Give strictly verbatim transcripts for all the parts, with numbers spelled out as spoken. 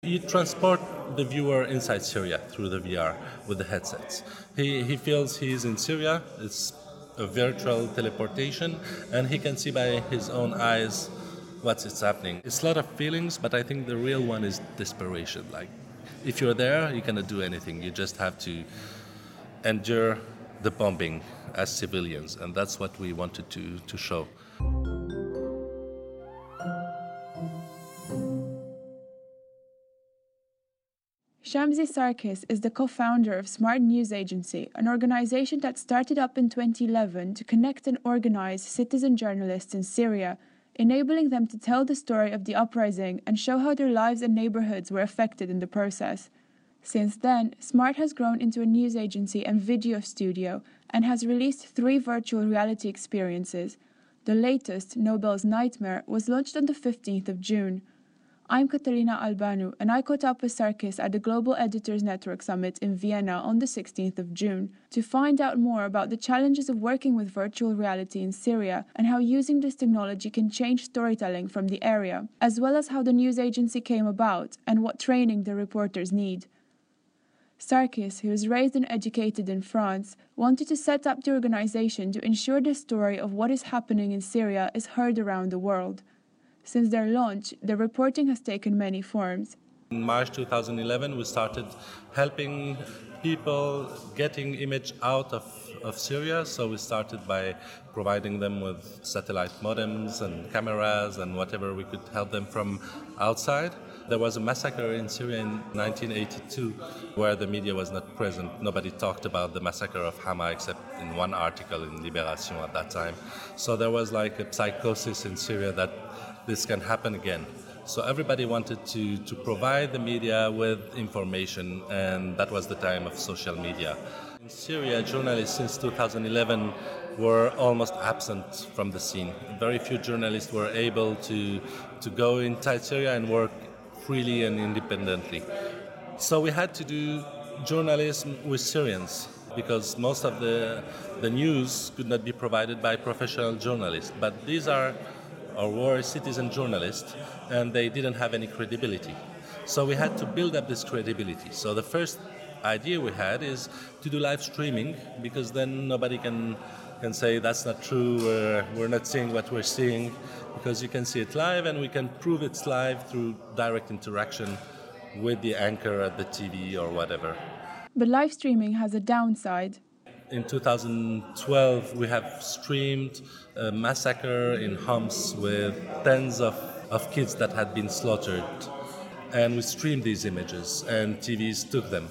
You transport the viewer inside Syria through the V R with the headsets. He, he feels he's in Syria, it's a virtual teleportation, and he can see by his own eyes what's it's happening. It's a lot of feelings, but I think the real one is desperation. Like, if you're there, you cannot do anything. You just have to endure the bombing as civilians, and that's what we wanted to, to show. Shamsi Sarkis is the co-founder of Smart News Agency, an organization that started up in twenty eleven to connect and organize citizen journalists in Syria, enabling them to tell the story of the uprising and show how their lives and neighborhoods were affected in the process. Since then, Smart has grown into a news agency and video studio and has released three virtual reality experiences. The latest, Nobel's Nightmare, was launched on the fifteenth of June. I'm Katerina Albanu, and I caught up with Sarkis at the Global Editors Network Summit in Vienna on the sixteenth of June to find out more about the challenges of working with virtual reality in Syria and how using this technology can change storytelling from the area, as well as how the news agency came about and what training the reporters need. Sarkis, who was raised and educated in France, wanted to set up the organization to ensure the story of what is happening in Syria is heard around the world. Since their launch, the reporting has taken many forms. In March two thousand eleven, we started helping people getting image out of, of Syria. So we started by providing them with satellite modems and cameras and whatever we could help them from outside. There was a massacre in Syria in nineteen eighty-two where the media was not present. Nobody talked about the massacre of Hama except in one article in Libération at that time. So there was like a psychosis in Syria that this can happen again. So everybody wanted to, to provide the media with information, and that was the time of social media. In Syria, journalists since two thousand eleven were almost absent from the scene. Very few journalists were able to, to go inside Syria and work freely and independently. So we had to do journalism with Syrians because most of the, the news could not be provided by professional journalists. But these are or were citizen journalists, and they didn't have any credibility. So we had to build up this credibility. So the first idea we had is to do live streaming, because then nobody can can say that's not true, we're, we're not seeing what we're seeing, because you can see it live, and we can prove it's live through direct interaction with the anchor at the T V or whatever. But live streaming has a downside. In two thousand twelve, we have streamed a massacre in Homs with tens of, of kids that had been slaughtered. And we streamed these images, and T Vs took them.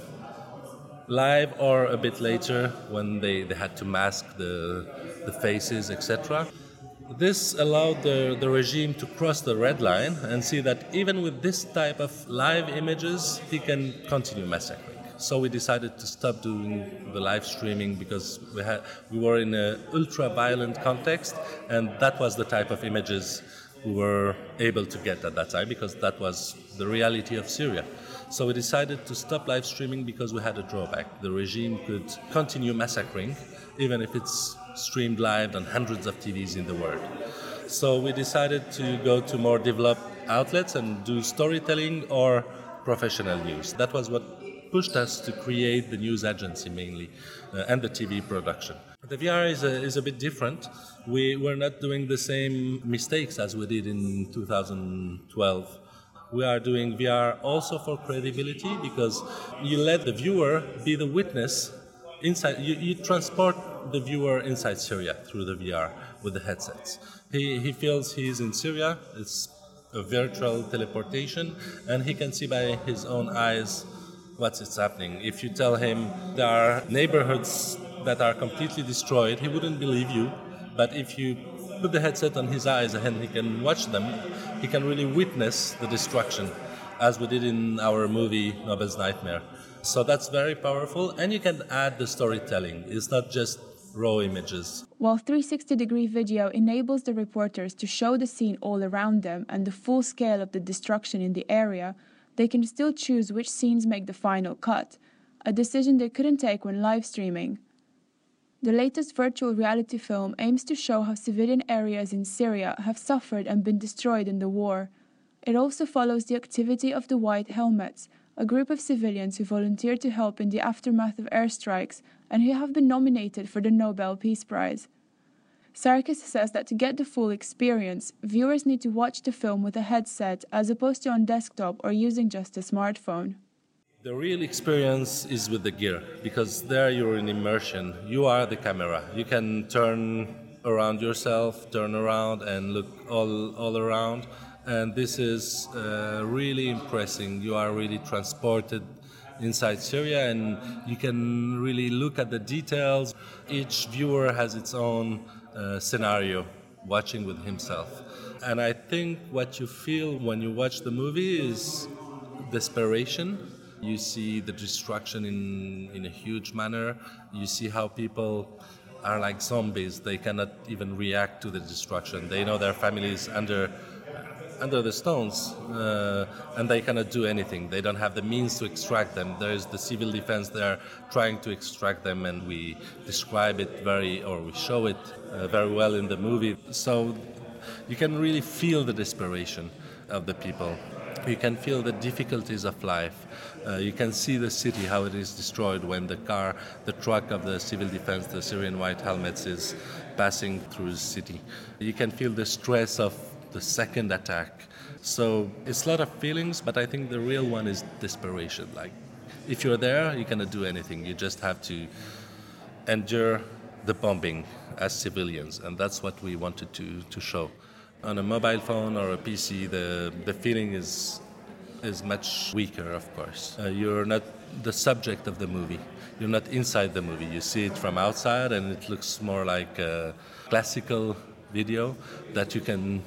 Live or a bit later, when they, they had to mask the, the faces, et cetera. This allowed the, the regime to cross the red line and see that even with this type of live images, he can continue massacring. So we decided to stop doing the live streaming because we had we were in an ultra-violent context, and that was the type of images we were able to get at that time because that was the reality of Syria. So we decided to stop live streaming because we had a drawback. The regime could continue massacring even if it's streamed live on hundreds of T Vs in the world. So we decided to go to more developed outlets and do storytelling or professional news. That was what pushed us to create the news agency mainly uh, and the T V production. The V R is a, is a bit different. We were not doing the same mistakes as we did in two thousand twelve. We are doing V R also for credibility because you let the viewer be the witness inside. You, you transport the viewer inside Syria through the V R with the headsets. He, he feels he's in Syria. It's a virtual teleportation, and he can see by his own eyes what's happening. If you tell him there are neighborhoods that are completely destroyed, he wouldn't believe you. But if you put the headset on his eyes and he can watch them, he can really witness the destruction, as we did in our movie Nobel's Nightmare. So that's very powerful, and you can add the storytelling. It's not just raw images. While three sixty degree video enables the reporters to show the scene all around them and the full scale of the destruction in the area, they can still choose which scenes make the final cut, a decision they couldn't take when live streaming. The latest virtual reality film aims to show how civilian areas in Syria have suffered and been destroyed in the war. It also follows the activity of the White Helmets, a group of civilians who volunteered to help in the aftermath of airstrikes and who have been nominated for the Nobel Peace Prize. Sarkis says that to get the full experience, viewers need to watch the film with a headset as opposed to on desktop or using just a smartphone. The real experience is with the gear, because there you're in immersion. You are the camera. You can turn around yourself, turn around and look all, all around. And this is uh, really impressive. You are really transported inside Syria and you can really look at the details. Each viewer has its own uh, scenario, watching with himself. And I think what you feel when you watch the movie is desperation. You see the destruction in, in a huge manner. You see how people are like zombies. They cannot even react to the destruction. They know their families under under the stones, uh, and they cannot do anything. They don't have the means to extract them. There is the civil defense there trying to extract them, and we describe it very, or we show it uh, very well in the movie. So you can really feel the desperation of the people. You can feel the difficulties of life. Uh, you can see the city, how it is destroyed when the car, the truck of the civil defense, the Syrian White Helmets, is passing through the city. You can feel the stress of the second attack. So it's a lot of feelings, but I think the real one is desperation. Like, if you're there, you cannot do anything. You just have to endure the bombing as civilians, and that's what we wanted to, to show. On a mobile phone or a P C, the, the feeling is is much weaker, of course. Uh, you're not the subject of the movie. You're not inside the movie. You see it from outside, and it looks more like a classical video that you can,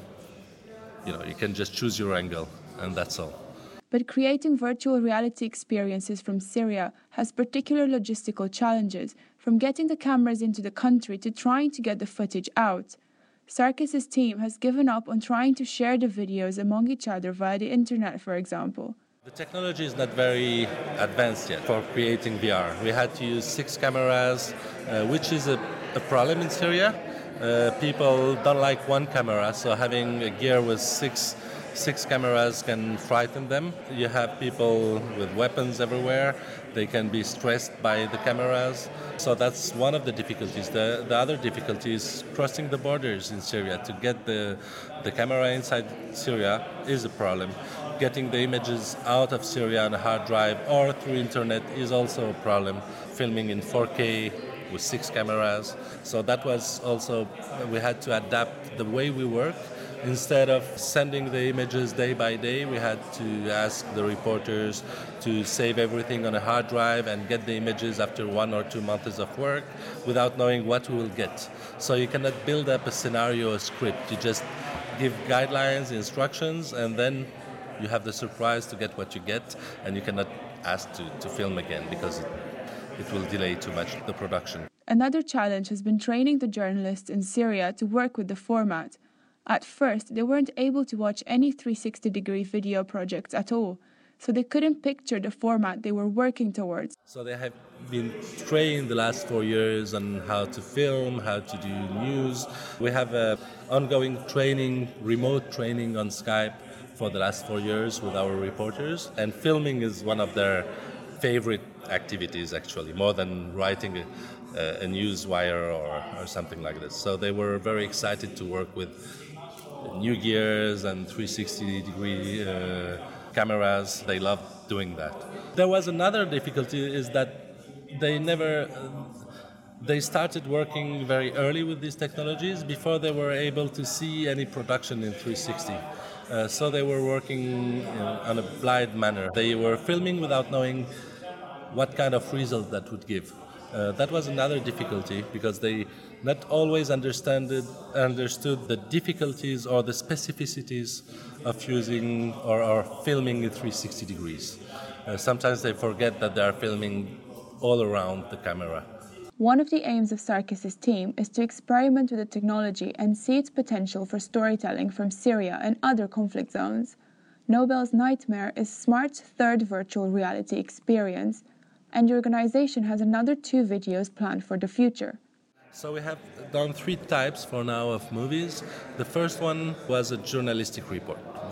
you know, you can just choose your angle, and that's all. But creating virtual reality experiences from Syria has particular logistical challenges, from getting the cameras into the country to trying to get the footage out. Sarkis' team has given up on trying to share the videos among each other via the internet, for example. The technology is not very advanced yet for creating V R. We had to use six cameras, uh, which is a, a problem in Syria. Uh, people don't like one camera, so having a gear with six six cameras can frighten them. You have people with weapons everywhere. They can be stressed by the cameras. So that's one of the difficulties. The, the other difficulty is crossing the borders in Syria. To get the, the camera inside Syria is a problem. Getting the images out of Syria on a hard drive or through internet is also a problem. Filming in four K with six cameras. So that was also, we had to adapt the way we work. Instead of sending the images day by day, we had to ask the reporters to save everything on a hard drive and get the images after one or two months of work without knowing what we will get. So you cannot build up a scenario, a script. You just give guidelines, instructions, and then you have the surprise to get what you get, and you cannot ask to, to film again because it, it will delay too much the production. Another challenge has been training the journalists in Syria to work with the format. At first, they weren't able to watch any three sixty degree video projects at all, so they couldn't picture the format they were working towards. So they have been trained the last four years on how to film, how to do news. We have a ongoing training, remote training on Skype for the last four years with our reporters, and filming is one of their favorite activities, actually, more than writing a, a news wire or, or something like this. So they were very excited to work with new gears and three sixty degree uh, cameras. They loved doing that. There was another difficulty is that they never, uh, they started working very early with these technologies before they were able to see any production in three sixty. Uh, so they were working you know, on a blind manner. They were filming without knowing what kind of result that would give. Uh, that was another difficulty because they not always understood, understood the difficulties or the specificities of using or, or filming in three sixty degrees. Uh, sometimes they forget that they are filming all around the camera. One of the aims of Sarkis' team is to experiment with the technology and see its potential for storytelling from Syria and other conflict zones. Nobel's Nightmare is Smart's third virtual reality experience, and the organization has another two videos planned for the future. So we have done three types for now of movies. The first one was a journalistic report,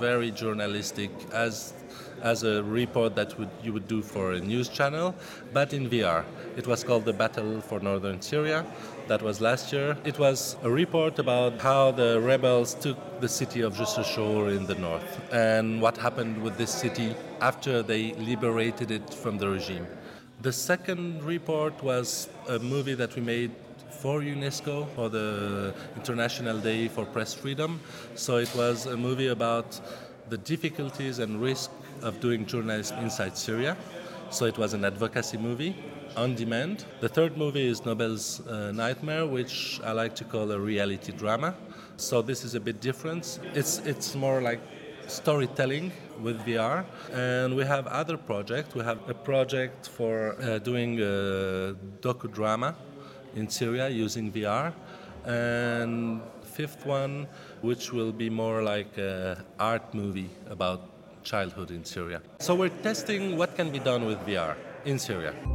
very journalistic, as as a report that would, you would do for a news channel, but in V R. It was called The Battle for Northern Syria. That was last year. It was a report about how the rebels took the city of Jusr Shor in the north and what happened with this city after they liberated it from the regime. The second report was a movie that we made for UNESCO, for the International Day for Press Freedom. So it was a movie about the difficulties and risk of doing journalism inside Syria. So it was an advocacy movie on demand. The third movie is Nobel's uh, Nightmare, which I like to call a reality drama. So this is a bit different. It's it's more like storytelling with V R. And we have other projects. We have a project for uh, doing a docudrama in Syria using V R. And fifth one, which will be more like an art movie about childhood in Syria. So we're testing what can be done with V R in Syria.